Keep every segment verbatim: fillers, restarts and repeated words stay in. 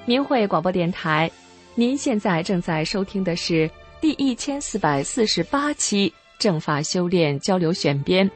明慧广播电台，您现在正在收听的是第一千四百四十八期正法修炼交流选编。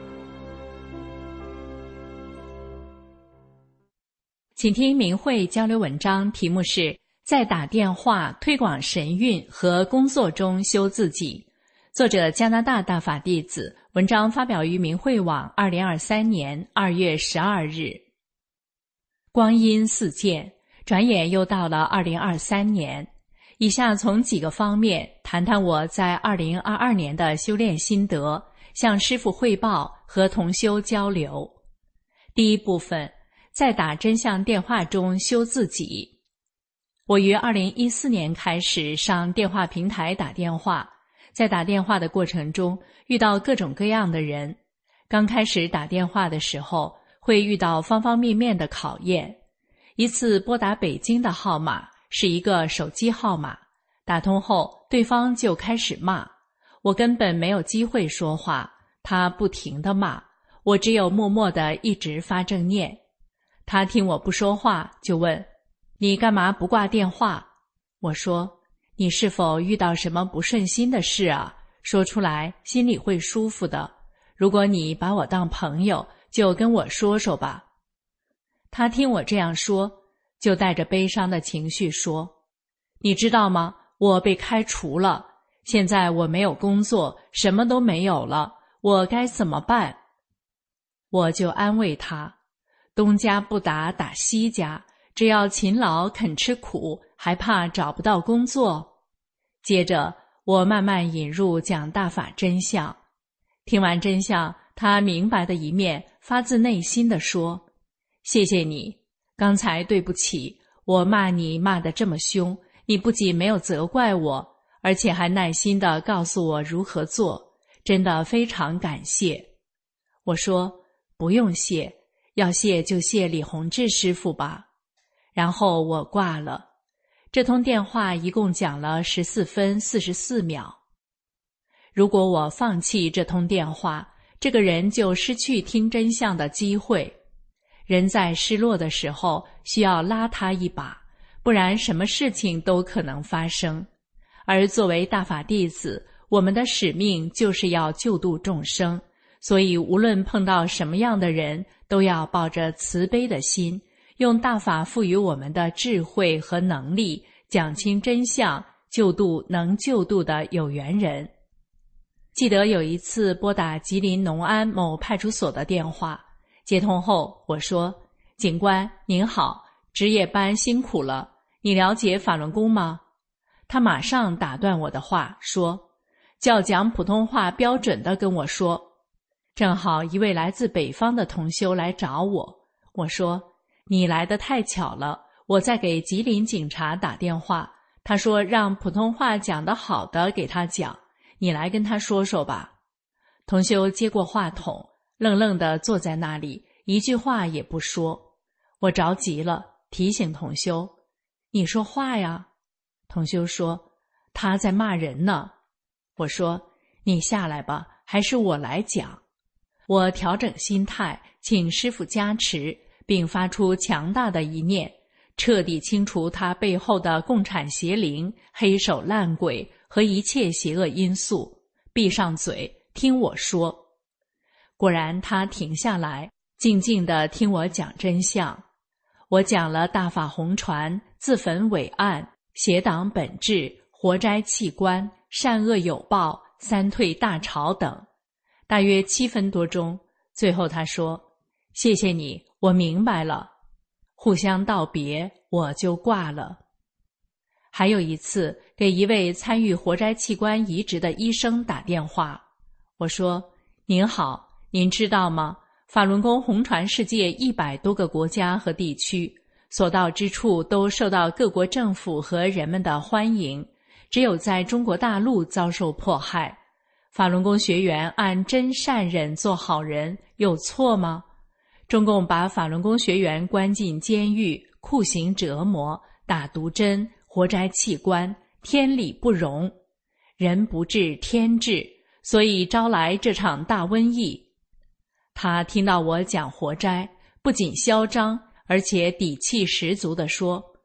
请听明慧交流文章，题目是在打电话推广神韵和工作中修自己，作者加拿大大法弟子，文章发表于明慧网二零二三年二月十二日。光阴似箭，转眼又到了二零二三年。以下从几个方面谈谈我在二零二二年的修炼心得，向师父汇报和同修交流。第一部分，在打真相电话中修自己。我于二零一四年开始上电话平台打电话，在打电话的过程中遇到各种各样的人。刚开始打电话的时候会遇到方方面面的考验。一次拨打北京的号码，是一个手机号码，打通后对方就开始骂，我根本没有机会说话，他不停地骂，我只有默默地一直发正念。他听我不说话，就问：你干嘛不挂电话？我说：你是否遇到什么不顺心的事啊？说出来心里会舒服的。如果你把我当朋友，就跟我说说吧。他听我这样说，就带着悲伤的情绪说：你知道吗？我被开除了，现在我没有工作，什么都没有了，我该怎么办？我就安慰他：东家不打打西家，只要勤劳肯吃苦，还怕找不到工作？接着我慢慢引入讲大法真相。听完真相，他明白的一面，发自内心地说：谢谢你，刚才对不起，我骂你骂得这么凶，你不仅没有责怪我，而且还耐心地告诉我如何做，真的非常感谢。我说：不用谢，要谢就谢李洪志师父吧。然后我挂了。这通电话一共讲了十四分四十四秒。如果我放弃这通电话，这个人就失去听真相的机会。人在失落的时候需要拉他一把，不然什么事情都可能发生。而作为大法弟子，我们的使命就是要救度众生，所以无论碰到什么样的人，都要抱着慈悲的心，用大法赋予我们的智慧和能力，讲清真相，救度能救度的有缘人。记得有一次拨打吉林农安某派出所的电话，接通后我说：警官您好，值夜班辛苦了，你了解法轮功吗？他马上打断我的话说：叫讲普通话标准的跟我说。正好一位来自北方的同修来找我，我说：你来得太巧了，我在给吉林警察打电话，他说让普通话讲得好的给他讲，你来跟他说说吧。同修接过话筒，愣愣地坐在那里，一句话也不说。我着急了，提醒同修：你说话呀。同修说：他在骂人呢。我说：你下来吧，还是我来讲。我调整心态，请师父加持，并发出强大的一念，彻底清除他背后的共产邪灵、黑手烂鬼和一切邪恶因素。闭上嘴，听我说。果然他停下来，静静地听我讲真相。我讲了大法红传、自焚伟岸、邪党本质、活摘器官、善恶有报、三退大潮等，大约七分多钟。最后他说：谢谢你，我明白了。互相道别，我就挂了。还有一次给一位参与活摘器官移植的医生打电话，我说：您好，您知道吗？法轮功红传世界一百多个国家和地区，所到之处都受到各国政府和人们的欢迎，只有在中国大陆遭受迫害。法轮功学员按真善忍做好人，有错吗？中共把法轮功学员关进监狱，酷刑折磨，打毒针，活摘器官，天理不容。人不治天治，所以招来这场大瘟疫。他听到我讲活摘，不仅嚣张，而且底气十足地说：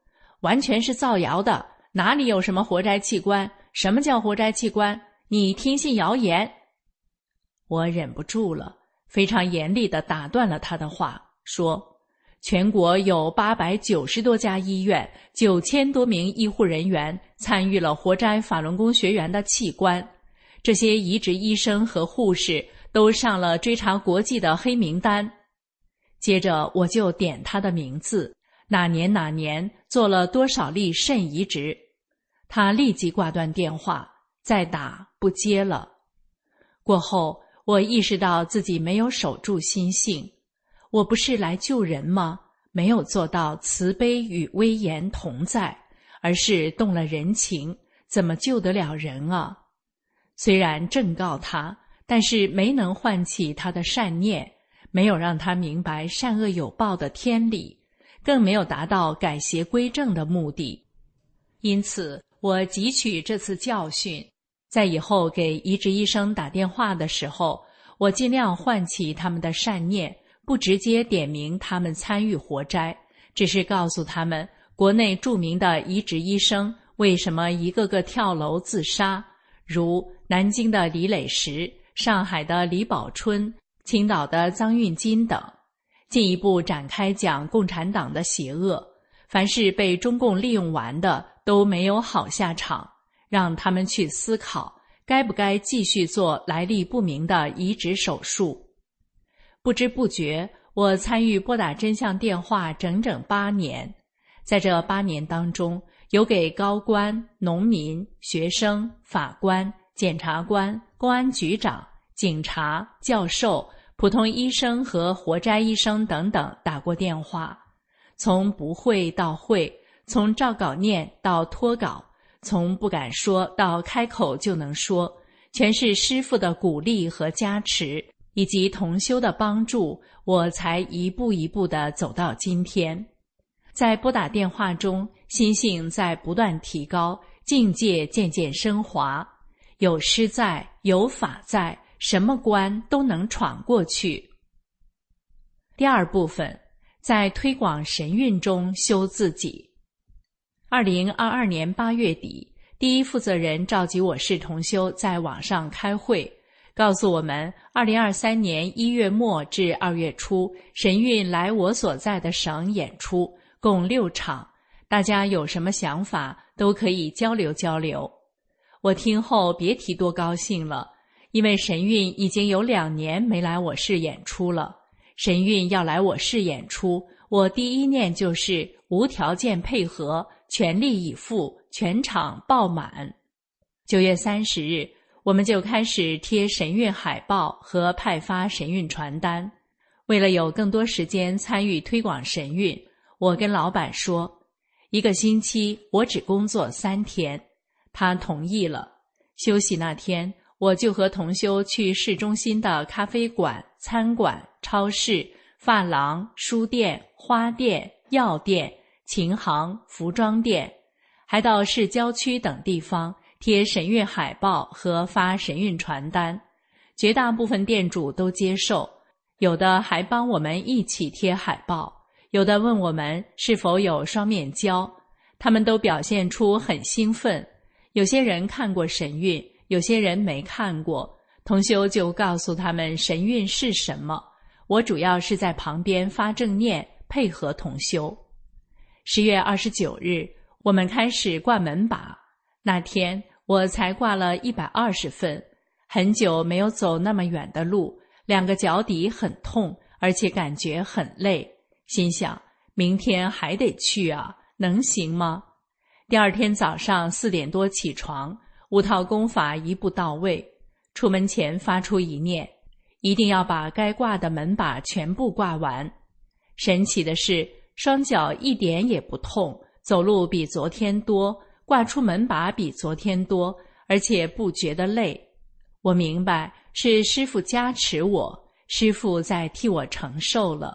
完全是造谣的，哪里有什么活摘器官？什么叫活摘器官？你听信谣言。我忍不住了，非常严厉地打断了他的话，说全国有八百九十多家医院，九千多名医护人员参与了活摘法轮功学员的器官，这些移植医生和护士都上了追查国际的黑名单。接着我就点他的名字，哪年哪年做了多少例肾移植。他立即挂断电话，再打不接了。过后我意识到自己没有守住心性，我不是来救人吗？没有做到慈悲与威严同在，而是动了人情，怎么救得了人啊？虽然正告他，但是没能唤起他的善念，没有让他明白善恶有报的天理，更没有达到改邪归正的目的。因此我汲取这次教训，在以后给移植医生打电话的时候，我尽量唤起他们的善念，不直接点名他们参与活摘，只是告诉他们国内著名的移植医生为什么一个个跳楼自杀，如南京的李磊石、上海的李宝春、青岛的臧运金等，进一步展开讲共产党的邪恶，凡是被中共利用完的都没有好下场，让他们去思考该不该继续做来历不明的移植手术。不知不觉我参与拨打真相电话整整八年，在这八年当中，有给高官、农民、学生、法官、检察官、公安局长、警察、教授、普通医生和活摘医生等等打过电话，从不会到会，从照稿念到脱稿，从不敢说到开口就能说，全是师父的鼓励和加持，以及同修的帮助，我才一步一步地走到今天。在拨打电话中，心性在不断提高，境界渐渐升华，有师在，有法在，什么关都能闯过去。第二部分，在推广神韵中修自己。二零二二年八月底，第一负责人召集我市同修在网上开会，告诉我们二零二三年一月末至二月初，神韵来我所在的省演出，共六场，大家有什么想法都可以交流交流。我听后别提多高兴了，因为神韵已经有两年没来我市演出了。神韵要来我市演出，我第一念就是无条件配合，全力以赴，全场爆满。九月三十日，我们就开始贴神韵海报和派发神韵传单。为了有更多时间参与推广神韵，我跟老板说，一个星期我只工作三天，他同意了。休息那天，我就和同修去市中心的咖啡馆、餐馆、超市、发廊、书店、花店、药店、琴行、服装店，还到市郊区等地方贴神韵海报和发神韵传单。绝大部分店主都接受，有的还帮我们一起贴海报，有的问我们是否有双面胶，他们都表现出很兴奋。有些人看过神韵，有些人没看过，同修就告诉他们神韵是什么。我主要是在旁边发正念，配合同修。十月二十九日，我们开始挂门把，那天我才挂了一百二十份，很久没有走那么远的路，两个脚底很痛，而且感觉很累，心想明天还得去啊，能行吗？第二天早上四点多起床，五套功法一步到位。出门前发出一念，一定要把该挂的门把全部挂完。神奇的是，双脚一点也不痛，走路比昨天多，挂出门把比昨天多，而且不觉得累。我明白是师父加持我，师父在替我承受了。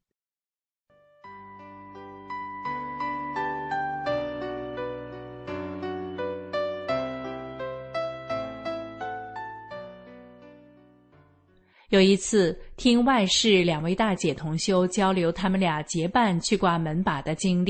有一次听外市两位大姐同修交流他们俩结伴去挂门把的经历，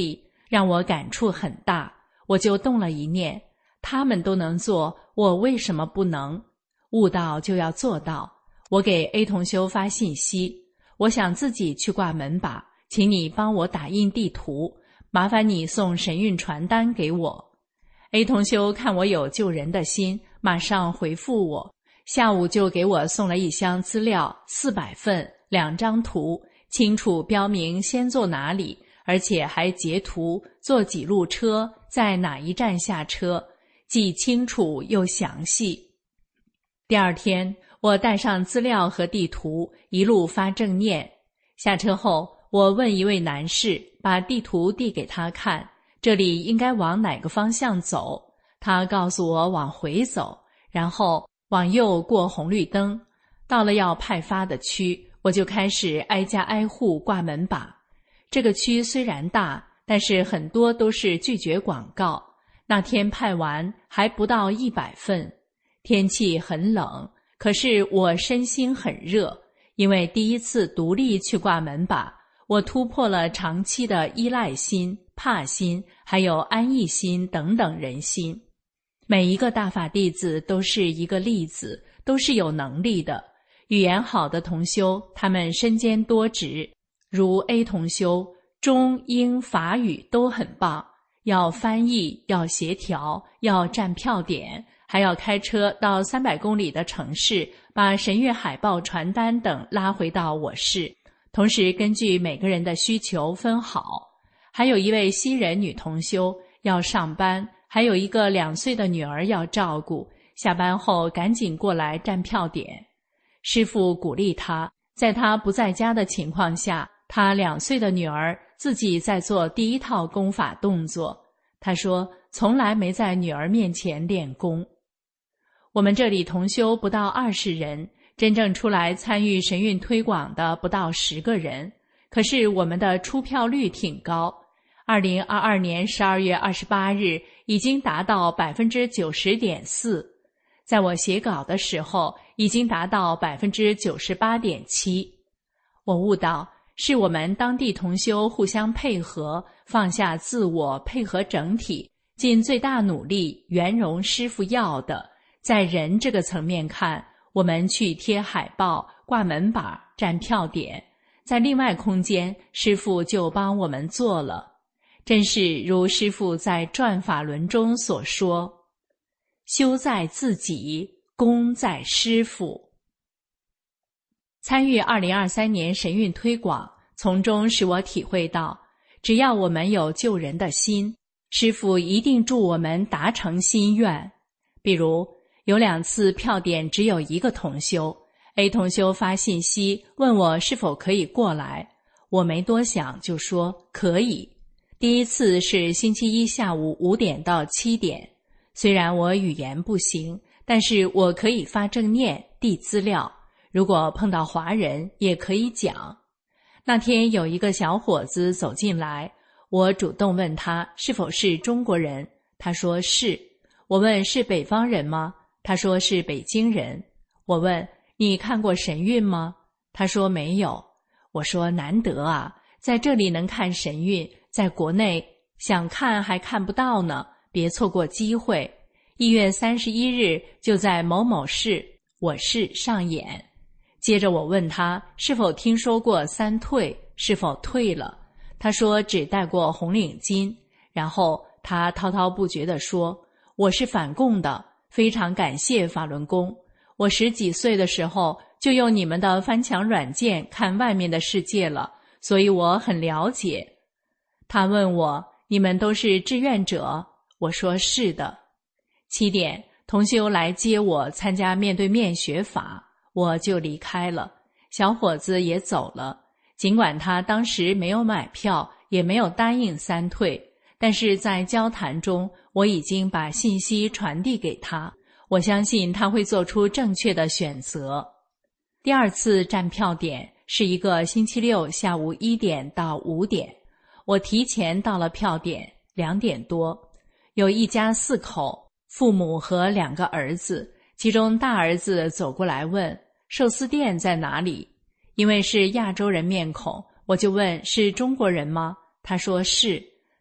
让我感触很大。我就动了一念，他们都能做，我为什么不能？悟道就要做到。我给 A 同修发信息，我想自己去挂门把，请你帮我打印地图，麻烦你送神韵传单给我。 A 同修看我有救人的心，马上回复我，下午就给我送了一箱资料，四百份，两张图，清楚标明先坐哪里，而且还截图坐几路车，在哪一站下车，既清楚又详细。第二天，我带上资料和地图，一路发正念。下车后，我问一位男士，把地图递给他看，这里应该往哪个方向走？他告诉我往回走，然后往右过红绿灯。到了要派发的区，我就开始挨家挨户挂门把。这个区虽然大，但是很多都是拒绝广告。那天派完还不到一百份。天气很冷，可是我身心很热，因为第一次独立去挂门把，我突破了长期的依赖心、怕心，还有安逸心等等人心。每一个大法弟子都是一个例子，都是有能力的。语言好的同修，他们身兼多职，如 A 同修，中英法语都很棒，要翻译，要协调，要站票点，还要开车到三百公里的城市，把神韵海报、传单等拉回到我市，同时根据每个人的需求分好。还有一位西人女同修要上班，还有一个两岁的女儿要照顾，下班后赶紧过来站票点。师父鼓励她，在她不在家的情况下，她两岁的女儿自己在做第一套功法动作。她说从来没在女儿面前练功。我们这里同修不到二十人，真正出来参与神韵推广的不到十个人，可是我们的出票率挺高。二零二二年十二月二十八日已经达到 百分之九十点四， 在我写稿的时候已经达到 百分之九十八点七。 我悟到是我们当地同修互相配合，放下自我，配合整体，尽最大努力圆融师父要的。在人这个层面看，我们去贴海报、挂门把、站票点，在另外空间师父就帮我们做了。真是如师父在转法轮中所说，修在自己，功在师父。参与二零二三年神韵推广，从中使我体会到，只要我们有救人的心，师父一定助我们达成心愿。比如有两次票点只有一个同修， A 同修发信息问我是否可以过来，我没多想就说可以。第一次是星期一下午五点到七点，虽然我语言不行，但是我可以发正念、递资料，如果碰到华人也可以讲。那天有一个小伙子走进来，我主动问他是否是中国人，他说是。我问是北方人吗？他说是北京人。我问你看过神韵吗？他说没有。我说难得啊，在这里能看神韵，在国内想看还看不到呢，别错过机会。一月三十一日就在某某市我市上演。接着我问他是否听说过三退，是否退了。他说只戴过红领巾。然后他滔滔不绝地说，我是反共的，非常感谢法轮功。我十几岁的时候就用你们的翻墙软件看外面的世界了，所以我很了解。他问我，你们都是志愿者？我说是的。七点，同修来接我参加面对面学法，我就离开了。小伙子也走了，尽管他当时没有买票，也没有答应三退，但是在交谈中，我已经把信息传递给他，我相信他会做出正确的选择。第二次站票点是一个星期六下午一点到五点，我提前到了票点，两点多，有一家四口，父母和两个儿子，其中大儿子走过来问寿司店在哪里。因为是亚洲人面孔，我就问是中国人吗？他说是。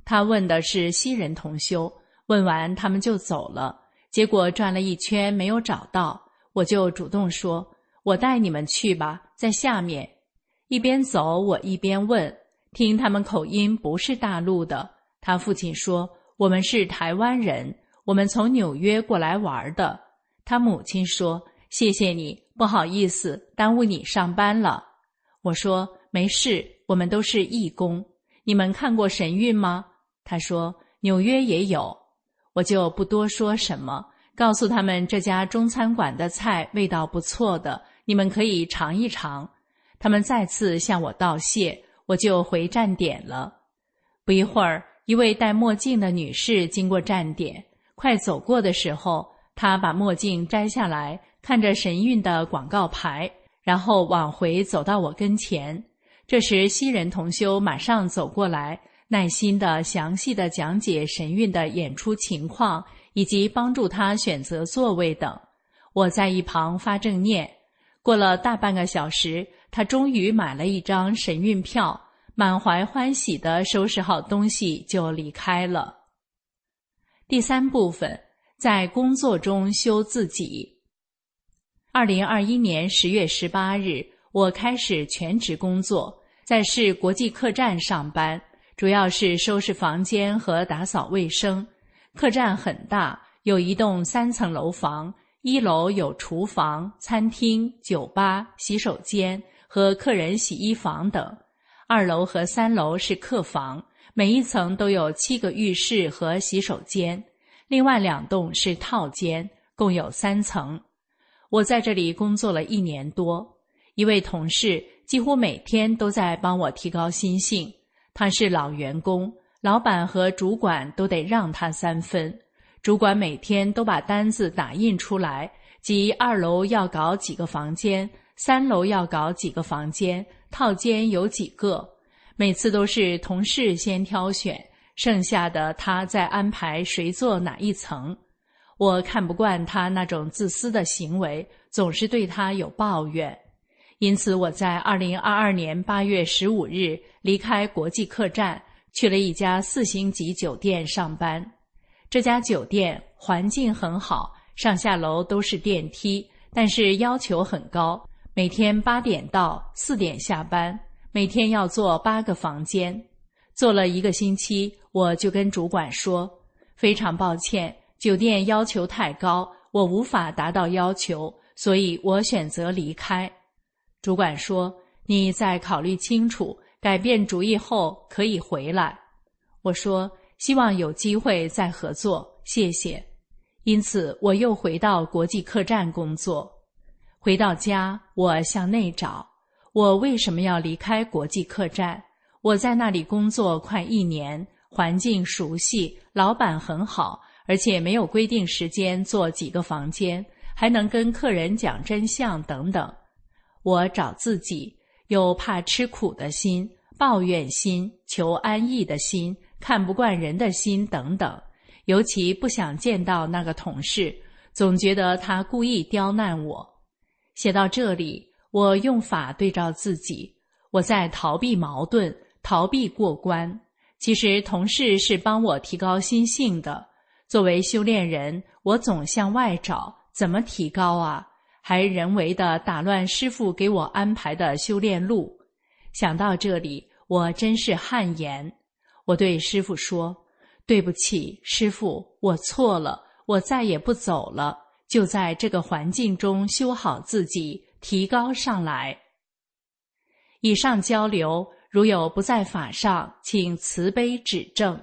他问的是西人同修，问完他们就走了，结果转了一圈没有找到，我就主动说，我带你们去吧，在下面。一边走我一边问，听他们口音不是大陆的。他父亲说，我们是台湾人，我们从纽约过来玩的。他母亲说，谢谢你，不好意思耽误你上班了。我说，没事，我们都是义工。你们看过神韵吗？他说，纽约也有。我就不多说什么，告诉他们这家中餐馆的菜味道不错的，你们可以尝一尝。他们再次向我道谢，我就回站点了。不一会儿，一位戴墨镜的女士经过站点，快走过的时候，她把墨镜摘下来，看着神韵的广告牌，然后往回走到我跟前。这时西人同修马上走过来，耐心地详细地讲解神韵的演出情况，以及帮助他选择座位等。我在一旁发正念。过了大半个小时，他终于买了一张神韵票，满怀欢喜地收拾好东西就离开了。第三部分，在工作中修自己。二零二一年十月十八日，我开始全职工作，在市国际客栈上班，主要是收拾房间和打扫卫生。客栈很大，有一栋三层楼房，一楼有厨房、餐厅、酒吧、洗手间和客人洗衣房等。二楼和三楼是客房，每一层都有七个浴室和洗手间。另外两栋是套间，共有三层。我在这里工作了一年多，一位同事几乎每天都在帮我提高心性。他是老员工，老板和主管都得让他三分。主管每天都把单子打印出来，即二楼要搞几个房间，三楼要搞几个房间，套间有几个。每次都是同事先挑选，剩下的他再安排谁坐哪一层。我看不惯他那种自私的行为，总是对他有抱怨。因此我在二零二二年八月十五日离开国际客栈，去了一家四星级酒店上班。这家酒店环境很好，上下楼都是电梯，但是要求很高，每天八点到，四点下班，每天要做八个房间。做了一个星期，我就跟主管说，非常抱歉，酒店要求太高，我无法达到要求，所以我选择离开。主管说，你再考虑清楚，改变主意后可以回来。我说，希望有机会再合作，谢谢。因此我又回到国际客栈工作。回到家，我向内找，我为什么要离开国际客栈？我在那里工作快一年，环境熟悉，老板很好，而且没有规定时间做几个房间，还能跟客人讲真相等等。我找自己，有怕吃苦的心、抱怨心、求安逸的心、看不惯人的心等等，尤其不想见到那个同事，总觉得他故意刁难我。写到这里，我用法对照自己，我在逃避矛盾，逃避过关。其实同事是帮我提高心性的，作为修炼人，我总向外找，怎么提高啊？还人为地打乱师父给我安排的修炼路。想到这里，我真是汗颜。我对师父说，对不起，师父，我错了，我再也不走了，就在这个环境中修好自己，提高上来。以上交流如有不在法上，请慈悲指正。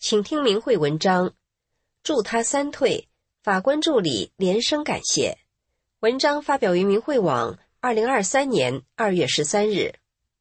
请听明慧文章，祝他三退，法官助理连声感谢。文章发表于明慧网，二零二三年二月十三日。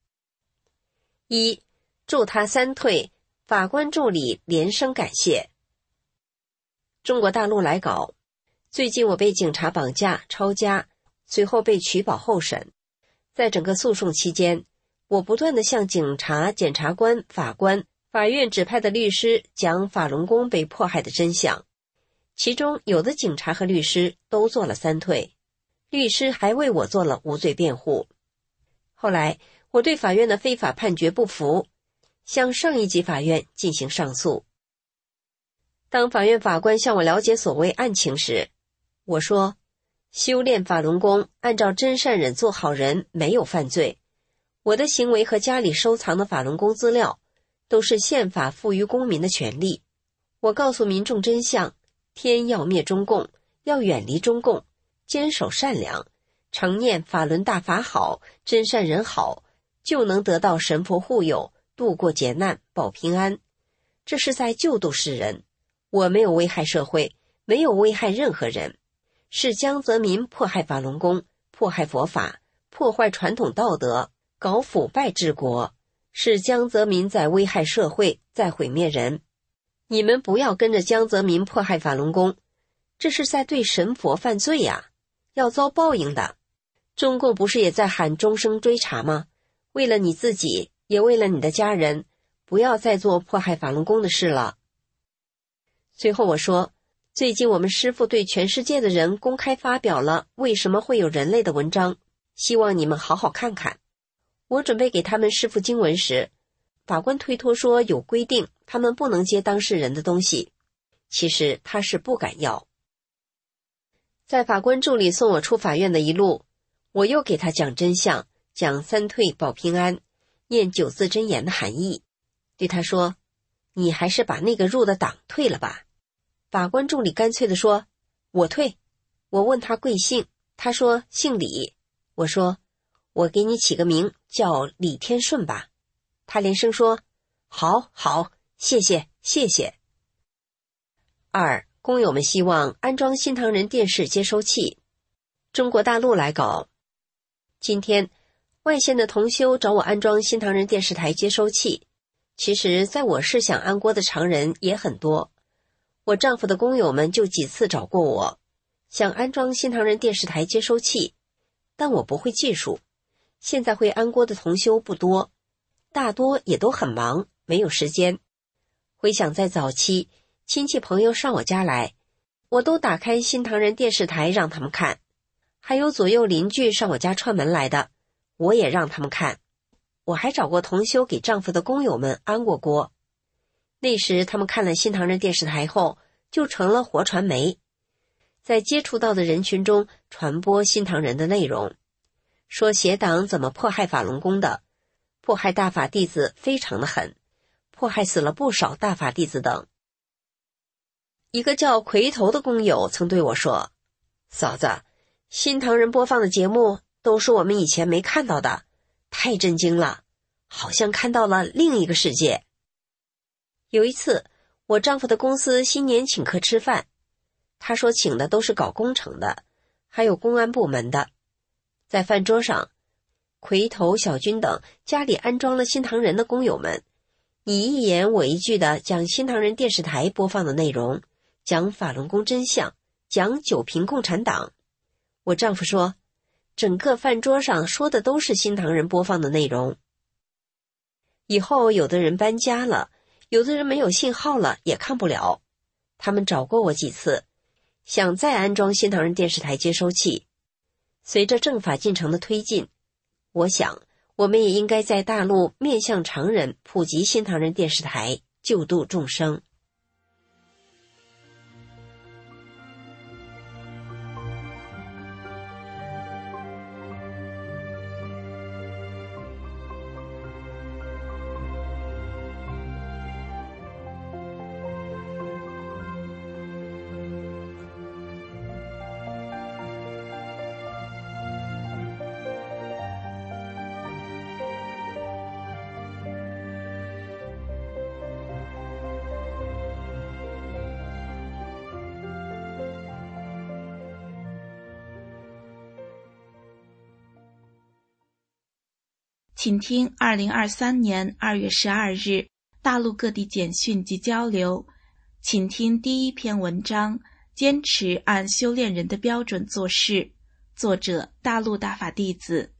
一，祝他三退，法官助理连声感谢。中国大陆来稿，最近我被警察绑架、抄家，随后被取保候审。在整个诉讼期间，我不断地向警察、检察官、法官、法院指派的律师讲法轮功被迫害的真相，其中有的警察和律师都做了三退，律师还为我做了无罪辩护。后来我对法院的非法判决不服，向上一级法院进行上诉。当法院法官向我了解所谓案情时，我说，修炼法轮功，按照真善忍做好人，没有犯罪。我的行为和家里收藏的法轮功资料都是宪法赋予公民的权利。我告诉民众真相，天要灭中共，要远离中共，坚守善良，常念法轮大法好，真善人好，就能得到神佛护佑，度过劫难，保平安。这是在救度世人，我没有危害社会，没有危害任何人。是江泽民迫害法轮功，迫害佛法，破坏传统道德，搞腐败治国，是江泽民在危害社会，在毁灭人。你们不要跟着江泽民迫害法轮功，这是在对神佛犯罪呀，要遭报应的。中共不是也在喊终生追查吗？为了你自己，也为了你的家人，不要再做迫害法轮功的事了。最后我说，最近我们师父对全世界的人公开发表了为什么会有人类的文章，希望你们好好看看。我准备给他们师父经文时，法官推脱说有规定，他们不能接当事人的东西。其实他是不敢要。在法官助理送我出法院的一路，我又给他讲真相，讲三退保平安，念九字真言的含义，对他说，你还是把那个入的党退了吧。法官助理干脆地说，我退。我问他贵姓，他说姓李。我说，我给你起个名叫李天顺吧。他连声说，好好，谢谢谢谢。二，工友们希望安装新唐人电视接收器。中国大陆来稿，今天外县的同修找我安装新唐人电视台接收器。其实在我市想安锅的常人也很多，我丈夫的工友们就几次找过我，想安装新唐人电视台接收器，但我不会技术。现在会安锅的同修不多，大多也都很忙，没有时间。回想在早期，亲戚朋友上我家来，我都打开新唐人电视台让他们看，还有左右邻居上我家串门来的，我也让他们看。我还找过同修给丈夫的工友们安过锅。那时他们看了新唐人电视台后，就成了活传媒，在接触到的人群中传播新唐人的内容，说邪党怎么迫害法轮功的，迫害大法弟子非常的狠，迫害死了不少大法弟子等。一个叫魁头的工友曾对我说，嫂子，新唐人播放的节目都是我们以前没看到的，太震惊了，好像看到了另一个世界。有一次，我丈夫的公司新年请客吃饭，他说请的都是搞工程的，还有公安部门的。在饭桌上，魁头、小军等家里安装了新唐人的工友们，你一言我一句的讲新唐人电视台播放的内容，讲法轮功真相，讲九平共产党。我丈夫说，整个饭桌上说的都是新唐人播放的内容。以后有的人搬家了，有的人没有信号了，也看不了。他们找过我几次，想再安装新唐人电视台接收器。随着政法进程的推进，我想我们也应该在大陆面向常人普及新唐人电视台，救度众生。 请听二零二三年二月十二日大陆各地简讯及交流。请听第一篇文章：坚持按修炼人的标准做事。作者：大陆大法弟子。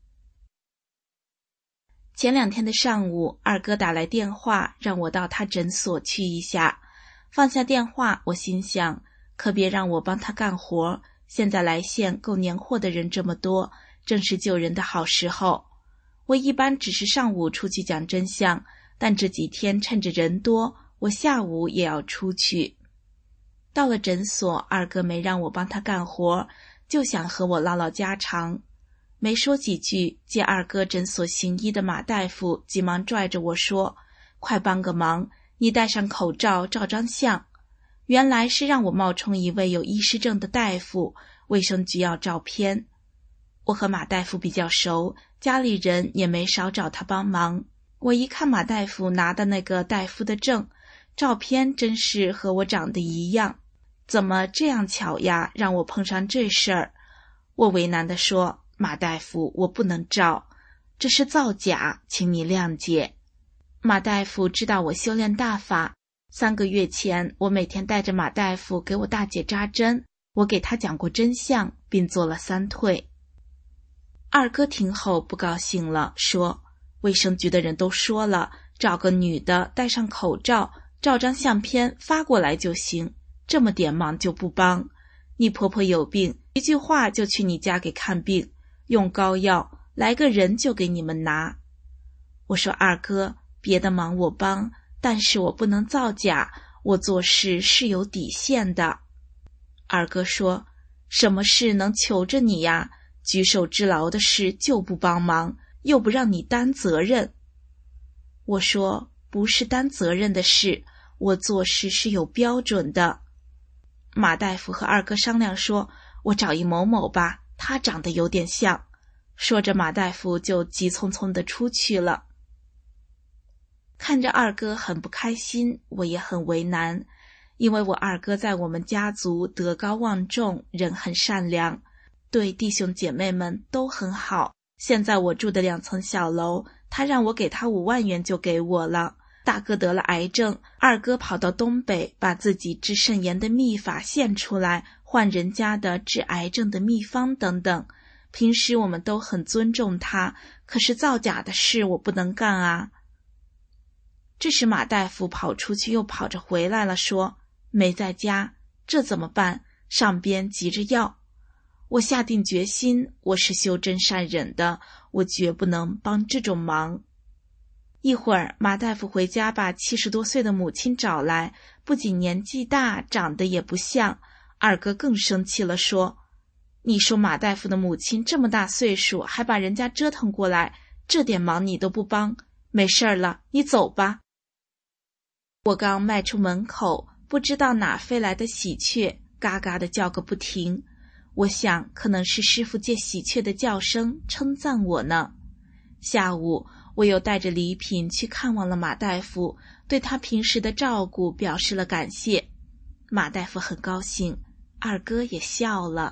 前两天的上午，二哥打来电话，让我到他诊所去一下。放下电话，我心想，可别让我帮他干活。现在来县够年货的人这么多，正是救人的好时候。我一般只是上午出去讲真相，但这几天趁着人多，我下午也要出去。到了诊所，二哥没让我帮他干活，就想和我唠唠家常。没说几句，见二哥诊所行医的马大夫急忙拽着我说，快帮个忙，你戴上口罩照张相。原来是让我冒充一位有医师证的大夫，卫生局要照片。我和马大夫比较熟，家里人也没少找他帮忙。我一看马大夫拿的那个大夫的证，照片真是和我长得一样，怎么这样巧呀，让我碰上这事儿。我为难地说，马大夫，我不能照，这是造假，请你谅解。马大夫知道我修炼大法，三个月前我每天带着马大夫给我大姐扎针，我给他讲过真相，并做了三退。二哥听后不高兴了，说，卫生局的人都说了，找个女的戴上口罩，照张相片发过来就行，这么点忙就不帮。你婆婆有病，一句话就去你家给看病，用膏药，来个人就给你们拿。我说，二哥，别的忙我帮，但是我不能造假，我做事是有底线的。二哥说，什么事能求着你呀？举手之劳的事就不帮忙，又不让你担责任。我说，不是担责任的事，我做事是有标准的。马大夫和二哥商量说，我找一某某吧，他长得有点像。说着，马大夫就急匆匆地出去了。看着二哥很不开心，我也很为难，因为我二哥在我们家族德高望重，人很善良，对弟兄姐妹们都很好。现在我住的两层小楼，他让我给他五万元就给我了。大哥得了癌症，二哥跑到东北，把自己治肾炎的秘法献出来，换人家的治癌症的秘方等等。平时我们都很尊重他，可是造假的事我不能干啊。这时马大夫跑出去又跑着回来了，说，没在家，这怎么办？上边急着要。我下定决心，我是修真善忍的，我绝不能帮这种忙。一会儿马大夫回家把七十多岁的母亲找来，不仅年纪大，长得也不像。二哥更生气了，说，你说马大夫的母亲这么大岁数，还把人家折腾过来，这点忙你都不帮，没事儿了，你走吧。我刚迈出门口，不知道哪飞来的喜鹊，嘎嘎地叫个不停。我想可能是师父借喜鹊的叫声称赞我呢。下午我又带着礼品去看望了马大夫，对他平时的照顾表示了感谢。马大夫很高兴，二哥也笑了。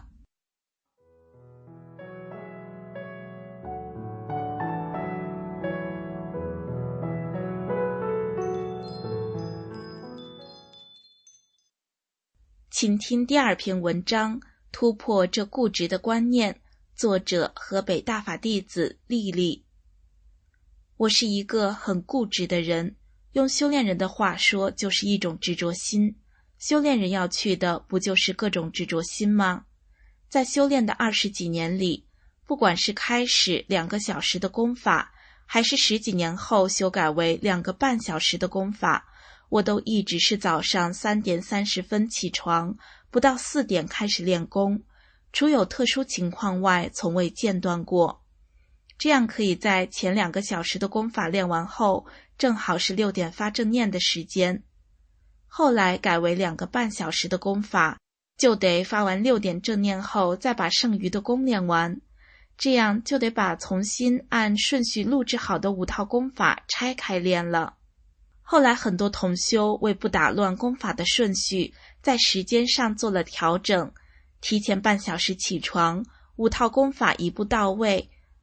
请听第二篇文章，突破这固执的观念。作者：河北大法弟子丽丽。我是一个很固执的人，用修炼人的话说，就是一种执着心。修炼人要去的不就是各种执着心吗？在修炼的二十几年里，不管是开始两个小时的功法，还是十几年后修改为两个半小时的功法，我都一直是早上三点三十分起床，不到四点开始练功，除有特殊情况外，从未间断过。这样可以在前两个小时的功法练完后，正好是六点发正念的时间。后来改为两个半小时的功法，就得发完六点正念后，再把剩余的功练完。这样就得把重新按顺序录制好的五套功法拆开练了。后来很多同修为不打乱功法的顺序，在时间上做了调整，提前半小时起床，五套功法一步到位，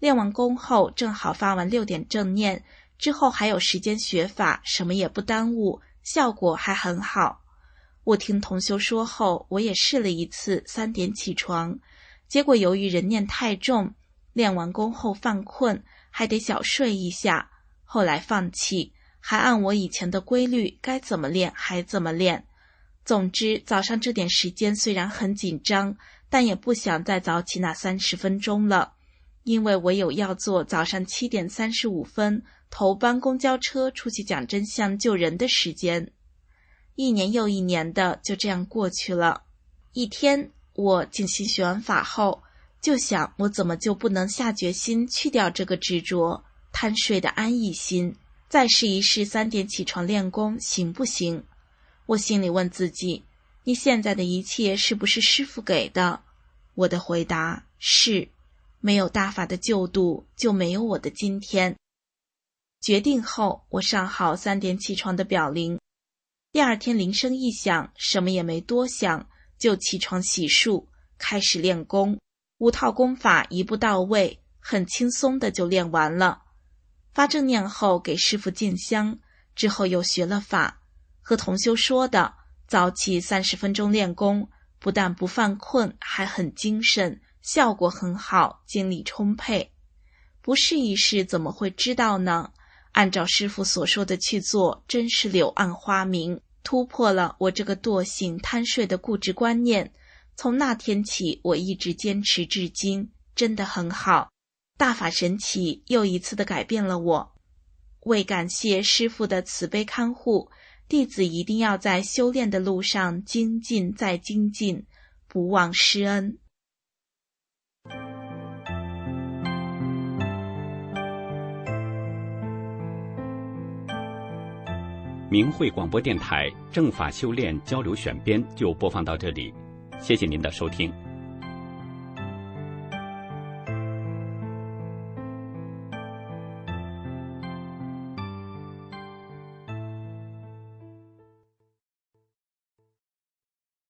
练完功后正好发完六点正念，之后还有时间学法，什么也不耽误，效果还很好。我听同修说后，我也试了一次三点起床，结果由于人念太重，练完功后犯困，还得小睡一下，后来放弃，还按我以前的规律该怎么练还怎么练。总之早上这点时间虽然很紧张，但也不想再早起那三十分钟了，因为我有要做早上七点三十五分头班公交车出去讲真相救人的时间。一年又一年的就这样过去了。一天我静心学完法后，就想我怎么就不能下决心去掉这个执着贪睡的安逸心，再试一试三点起床练功行不行。我心里问自己，你现在的一切是不是师父给的？我的回答是，没有大法的救度，就没有我的今天。决定后，我上好三点起床的表铃。第二天铃声一响，什么也没多想，就起床洗漱，开始练功。五套功法一步到位，很轻松的就练完了。发正念后给师父敬香，之后又学了法。和同修说的，早起三十分钟练功，不但不犯困，还很精神，效果很好，精力充沛。不试一试怎么会知道呢？按照师父所说的去做，真是柳暗花明，突破了我这个惰性贪睡的固执观念。从那天起，我一直坚持至今，真的很好。大法神奇，又一次的改变了我。为感谢师父的慈悲看护，弟子一定要在修炼的路上精进再精进，不忘师恩。 明慧广播电台正法修炼交流选编就播放到这里，谢谢您的收听。